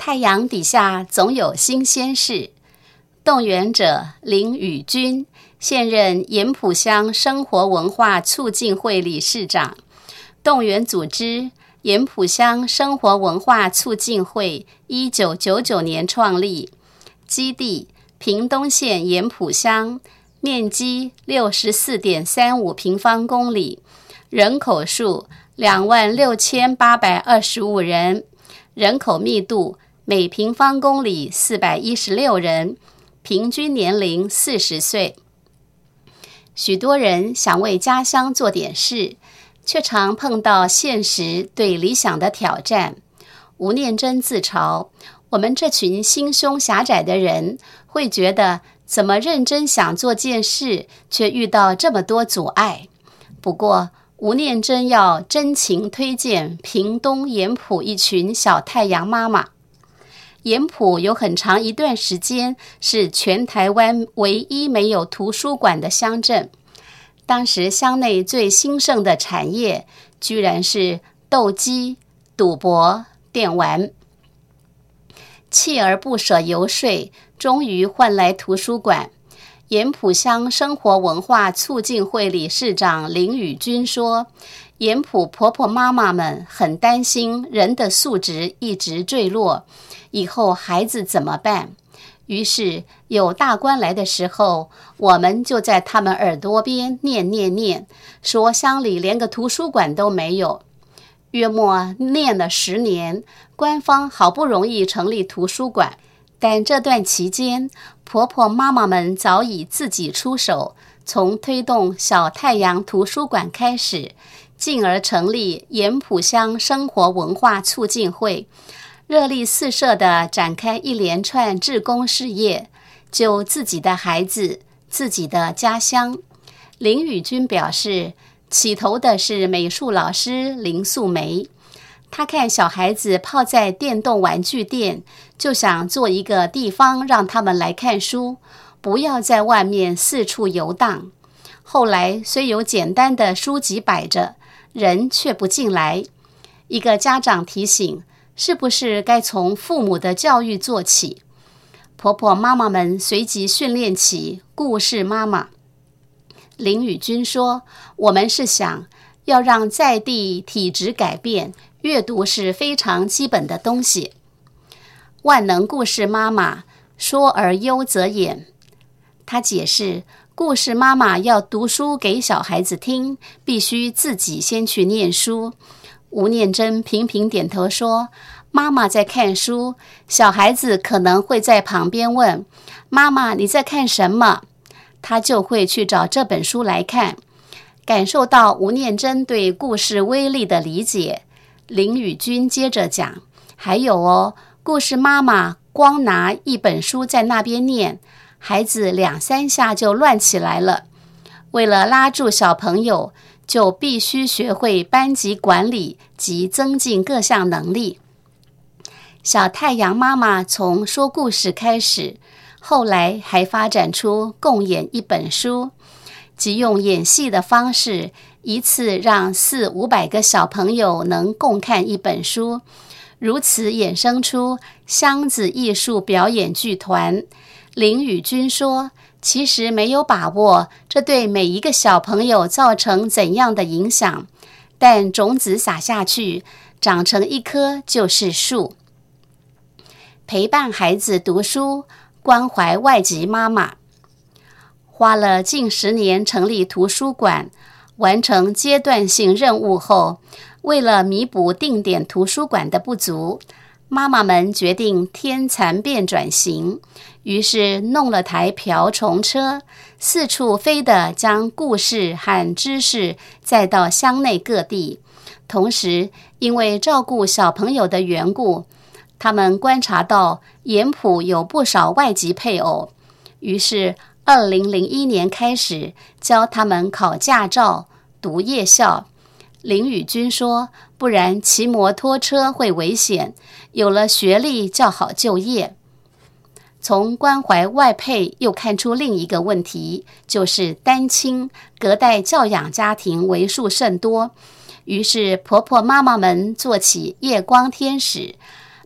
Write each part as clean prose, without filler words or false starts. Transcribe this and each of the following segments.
太阳底下总有新鲜事。动员者林宇君，现任盐埔乡生活文化促进会理事长。动员组织盐埔乡生活文化促进会1999年创立，基地屏东县盐埔乡，面积64.35平方公里，人口数26,825人，人口密度每平方公里416人，平均年龄40岁。许多人想为家乡做点事，却常碰到现实对理想的挑战。吴念真自嘲，我们这群心胸狭窄的人会觉得怎么认真想做件事，却遇到这么多阻碍。不过吴念真要真情推荐屏东盐埔一群小太阳妈妈。盐埔有很长一段时间是全台湾唯一没有图书馆的乡镇，当时乡内最兴盛的产业居然是斗鸡、赌博、电玩。锲而不舍游说，终于换来图书馆。盐埔乡生活文化促进会理事长林宇君说，盐埔婆婆妈妈们很担心人的素质一直坠落，以后孩子怎么办？于是有大官来的时候，我们就在他们耳朵边念，说乡里连个图书馆都没有。约莫念了10年，官方好不容易成立图书馆，但这段期间，婆婆妈妈们早已自己出手，从推动小太阳图书馆开始，进而成立盐埔乡生活文化促进会，热力四射地展开一连串志工事业，救自己的孩子，自己的家乡。林宇君表示，起头的是美术老师林素梅，他看小孩子泡在电动玩具店，就想做一个地方让他们来看书，不要在外面四处游荡。后来虽有简单的书籍摆着，人却不进来。一个家长提醒，是不是该从父母的教育做起？婆婆妈妈们随即训练起故事妈妈。林宇君说，我们是想要让在地体质改变，阅读是非常基本的东西。万能故事妈妈，说而优则演。她解释，故事妈妈要读书给小孩子听，必须自己先去念书。吴念真频频点头说，妈妈在看书，小孩子可能会在旁边问，妈妈你在看什么？他就会去找这本书来看。感受到吴念真对故事威力的理解，林宇君接着讲，还有哦，故事妈妈光拿一本书在那边念，孩子2-3下就乱起来了。为了拉住小朋友，就必须学会班级管理及增进各项能力。小太阳妈妈从说故事开始，后来还发展出共演一本书，即用演戏的方式，一次让400-500个小朋友能共看一本书，如此衍生出箱子艺术表演剧团。林宇君说，其实没有把握这对每一个小朋友造成怎样的影响，但种子撒下去，长成一棵就是树。陪伴孩子读书，关怀外籍妈妈。花了近10年成立图书馆，完成阶段性任务后，为了弥补定点图书馆的不足，妈妈们决定天蚕变转型，于是弄了台瓢虫车，四处飞地将故事和知识载到乡内各地。同时因为照顾小朋友的缘故，他们观察到盐埔有不少外籍配偶，于是2001年开始教他们考驾照、读夜校。林宇君说，不然骑摩托车会危险，有了学历较好就业。从关怀外配又看出另一个问题，就是单亲、隔代教养家庭为数甚多。于是婆婆妈妈们做起夜光天使，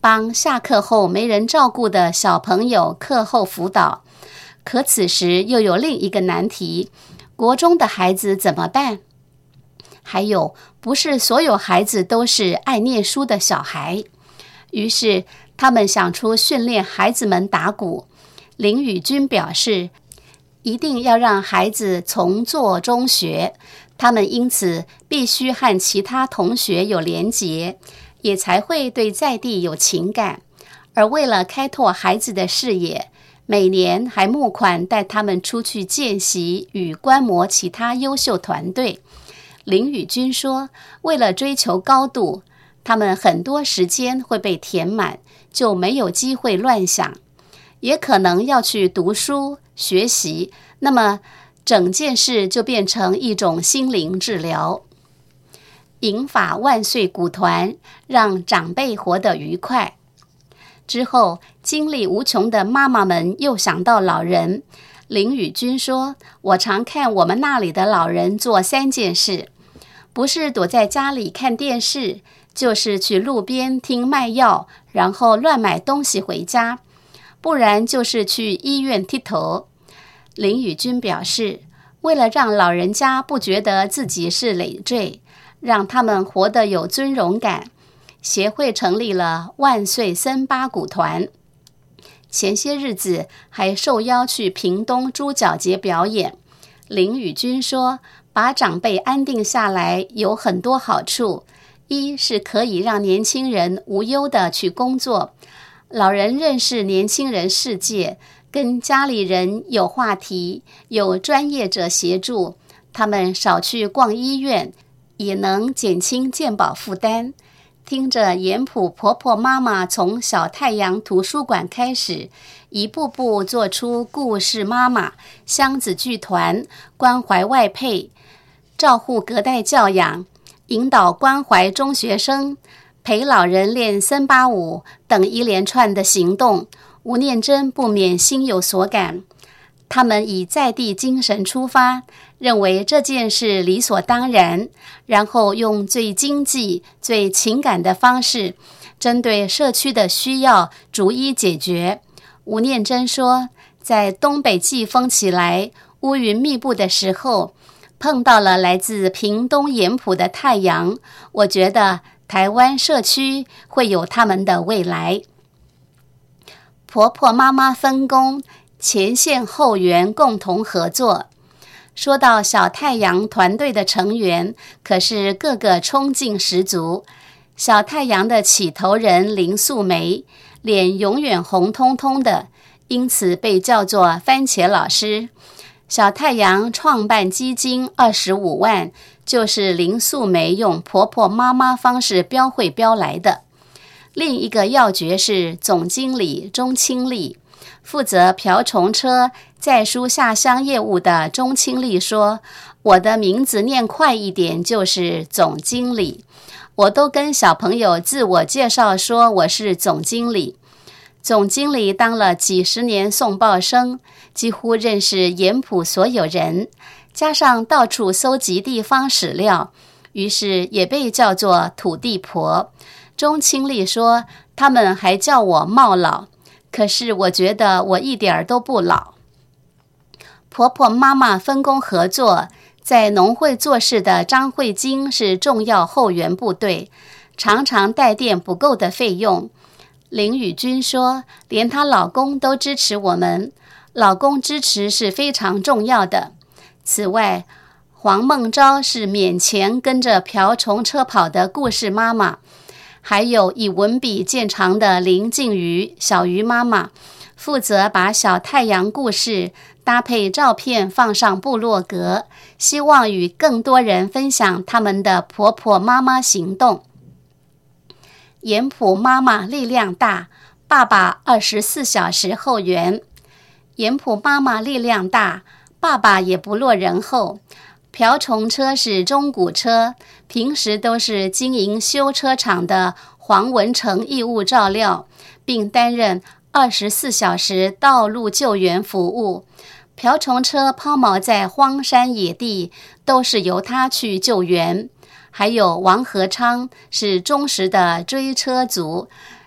帮下课后没人照顾的小朋友课后辅导。可此时又有另一个难题，国中的孩子怎么办？还有，不是所有孩子都是爱念书的小孩。于是他们想出训练孩子们打鼓。林宇君表示，一定要让孩子从做中学，他们因此必须和其他同学有连结，也才会对在地有情感。而为了开拓孩子的视野，每年还募款带他们出去见习与观摩其他优秀团队。林宇君说，为了追求高度，他们很多时间会被填满，就没有机会乱想，也可能要去读书学习，那么整件事就变成一种心灵治疗。银发万岁鼓团让长辈活得愉快。之后，精力无穷的妈妈们又想到老人。林宇君说，我常看我们那里的老人做3件事，不是躲在家里看电视，就是去路边听卖药，然后乱买东西回家，不然就是去医院剃头。林宇君表示，为了让老人家不觉得自己是累赘，让他们活得有尊荣感，协会成立了万岁森巴鼓团。前些日子还受邀去屏东猪脚节表演。林宇君说，把长辈安定下来有很多好处，一是可以让年轻人无忧地去工作，老人认识年轻人世界，跟家里人有话题，有专业者协助，他们少去逛医院，也能减轻健保负担。听着严普婆婆妈妈从小太阳图书馆开始，一步步做出故事妈妈、箱子剧团、关怀外配、照护隔代教养、引导关怀中学生、陪老人练森巴舞等一连串的行动，吴念真不免心有所感。他们以在地精神出发，认为这件事理所当然，然后用最经济、最情感的方式，针对社区的需要逐一解决。吴念真说，在东北季风起来、乌云密布的时候，碰到了来自屏东盐埔的太阳，我觉得台湾社区会有他们的未来。婆婆妈妈分工，前线后援共同合作。说到小太阳团队的成员，可是个个冲劲十足。小太阳的起头人林素梅，脸永远红彤彤的，因此被叫做番茄老师。小太阳创办基金25万，就是林素梅用婆婆妈妈方式标会标来的。另一个要诀是总经理钟清丽，负责瓢虫车载书下乡业务的钟清丽说，我的名字念快一点就是总经理，我都跟小朋友自我介绍说我是总经理。总经理当了几十年送报生，几乎认识盐埔所有人，加上到处搜集地方史料，于是也被叫做土地婆。钟清丽说，他们还叫我茂老，可是我觉得我一点都不老。婆婆妈妈分工合作，在农会做事的张慧晶是重要后援部队，常常带电不够的费用。林宇君说，连她老公都支持我们，老公支持是非常重要的。此外，黄梦昭是勉强跟着瓢虫车跑的故事妈妈，还有以文笔见长的林静瑜小鱼妈妈，负责把小太阳故事搭配照片放上部落格，希望与更多人分享他们的婆婆妈妈行动。盐埔妈妈力量大，爸爸24小时后援。盐埔妈妈力量大，爸爸也不落人后。瓢虫车是中古车，平时都是经营修车厂的黄文成义务照料，并担任24小时道路救援服务。瓢虫车抛锚在荒山野地，都是由他去救援。还有王和昌是忠实的追车族，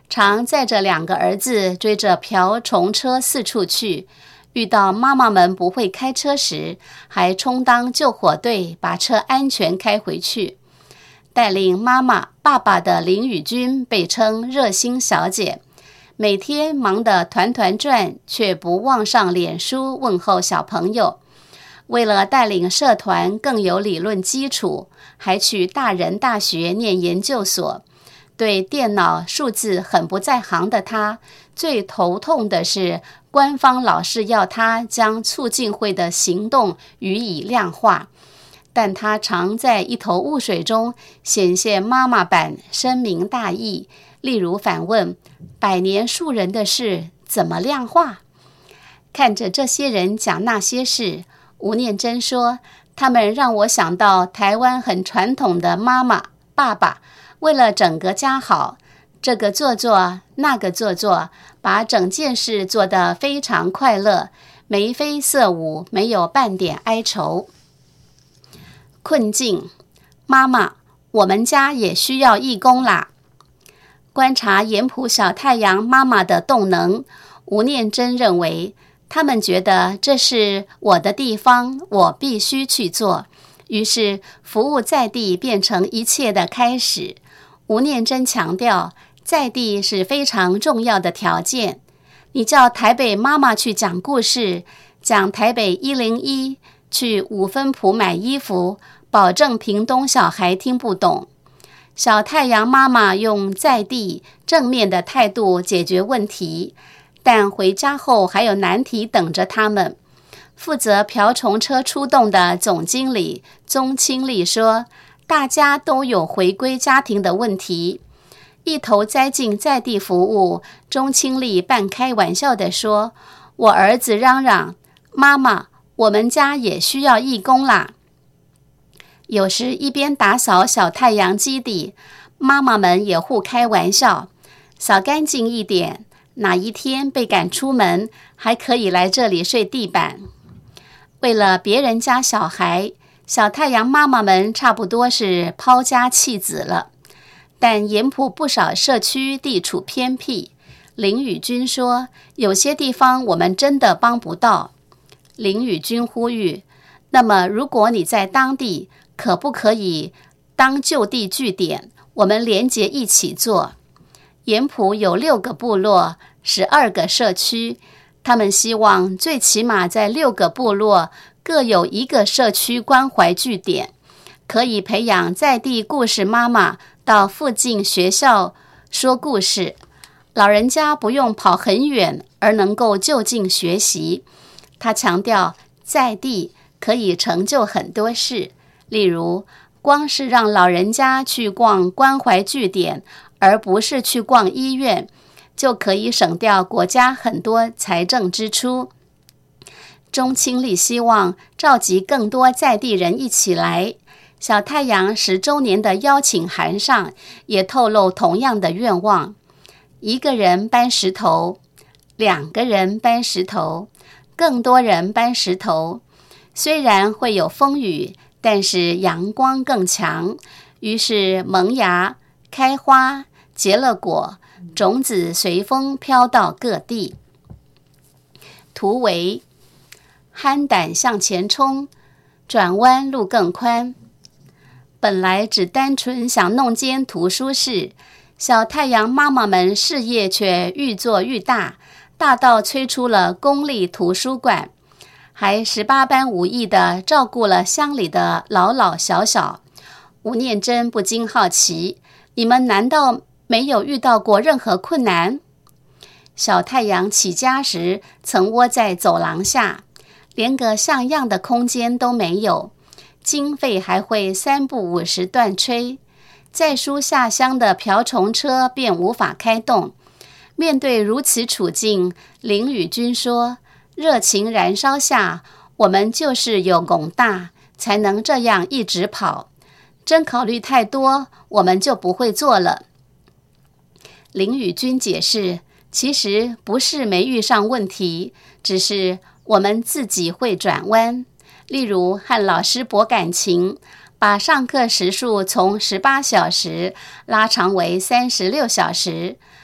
常载着2个儿子追着瓢虫车四处去，遇到妈妈们不会开车时，还充当救火队，把车安全开回去。带领妈妈、爸爸的林宇君被称热心小姐，每天忙得团团转，却不忘上脸书问候小朋友。为了带领社团更有理论基础，还去大人大学念研究所。对电脑数字很不在行的他，最头痛的是官方老是要他将促进会的行动予以量化，但他常在一头雾水中显现妈妈版深明大义，例如反问百年树人的事怎么量化？看着这些人讲那些事，吴念真说，他们让我想到台湾很传统的妈妈、爸爸，为了整个家好，这个做做，那个做做，把整件事做得非常快乐，眉飞色舞，没有半点哀愁。困境，妈妈，我们家也需要义工啦。观察盐埔小太阳妈妈的动能，吴念真认为，他们觉得这是我的地方，我必须去做，于是服务在地变成一切的开始。吴念真强调，在地是非常重要的条件。你叫台北妈妈去讲故事，讲台北101，去5分埔买衣服，保证屏东小孩听不懂。小太阳妈妈用在地正面的态度解决问题，但回家后还有难题等着他们。负责瓢虫车出动的总经理宗清丽说，大家都有回归家庭的问题。一头栽进在地服务，钟清丽半开玩笑地说，我儿子嚷嚷，妈妈，我们家也需要义工啦。有时一边打扫小太阳基地，妈妈们也互开玩笑，扫干净一点，哪一天被赶出门，还可以来这里睡地板。为了别人家小孩，小太阳妈妈们差不多是抛家弃子了。但盐埔不少社区地处偏僻，林宇君说，有些地方我们真的帮不到。林宇君呼吁，那么如果你在当地，可不可以当就地据点，我们连结一起做。盐埔有6个部落，12个社区，他们希望最起码在6个部落各有1个社区关怀据点，可以培养在地故事妈妈到附近学校说故事，老人家不用跑很远而能够就近学习。他强调，在地可以成就很多事，例如光是让老人家去逛关怀据点，而不是去逛医院，就可以省掉国家很多财政支出。钟清丽希望召集更多在地人一起来。小太阳10周年的邀请函上也透露同样的愿望：1个人搬石头，2个人搬石头，更多人搬石头。虽然会有风雨，但是阳光更强，于是萌芽、开花、结了果，种子随风飘到各地。图为憨胆向前冲，转弯路更宽。本来只单纯想弄间图书室，小太阳妈妈们事业却愈做愈大，大到催出了公立图书馆，还18般武艺地照顾了乡里的老老小小。吴念真不禁好奇，你们难道没有遇到过任何困难？小太阳起家时曾窝在走廊下，连个像样的空间都没有，经费还会3不5时断炊，在书下乡的瓢虫车便无法开动。面对如此处境，林宇君说，热情燃烧下，我们就是有拱大，才能这样一直跑。真考虑太多，我们就不会做了。林宇君解释，其实不是没遇上问题，只是我们自己会转弯。例如和老师博感情，把上课时数从18小时拉长为36小时，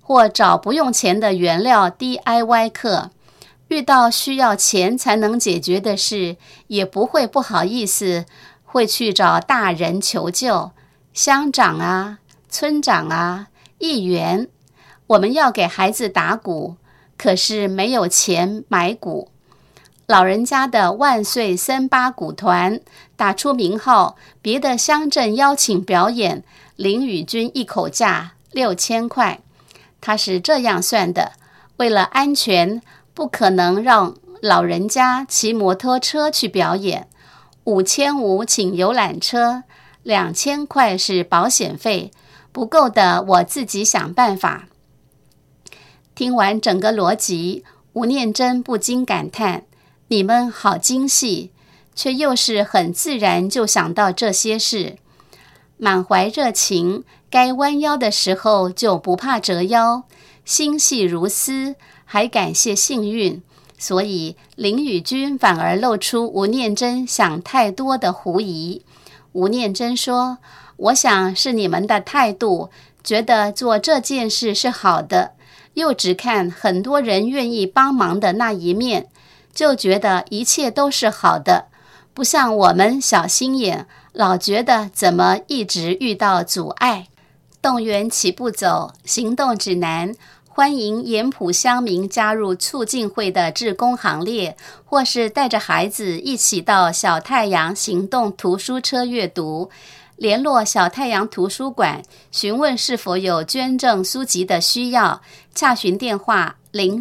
或找不用钱的原料 DIY 课。遇到需要钱才能解决的事，也不会不好意思，会去找大人求救，乡长啊、村长啊、议员。我们要给孩子打鼓，可是没有钱买鼓。老人家的万岁森巴鼓团打出名号，别的乡镇邀请表演，林宇君一口价6000块。他是这样算的，为了安全，不可能让老人家骑摩托车去表演，5500请游览车，2000块是保险费，不够的我自己想办法。听完整个逻辑，吴念真不禁感叹，你们好精细，却又是很自然就想到这些事。满怀热情，该弯腰的时候就不怕折腰，心细如丝，还感谢幸运，所以林宇君反而露出吴念真想太多的狐疑。吴念真说，我想是你们的态度，觉得做这件事是好的，又只看很多人愿意帮忙的那一面，就觉得一切都是好的，不像我们小心眼，老觉得怎么一直遇到阻碍。动员齐步走行动指南，欢迎盐埔乡民加入促进会的志工行列，或是带着孩子一起到小太阳行动图书车阅读。联络小太阳图书馆，询问是否有捐赠书籍的需要，洽询电话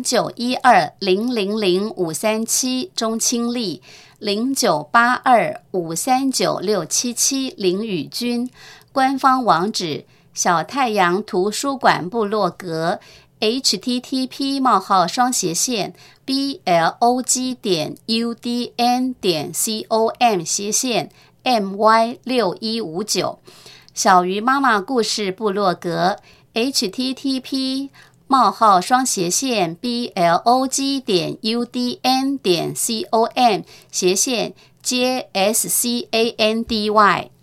0912000537钟清丽，0982539677林宇君，官方网址小太阳图书馆部落格http://blog.udn.com/my6159，小鱼妈妈故事部落格http://blog.udn.com/JSCANDY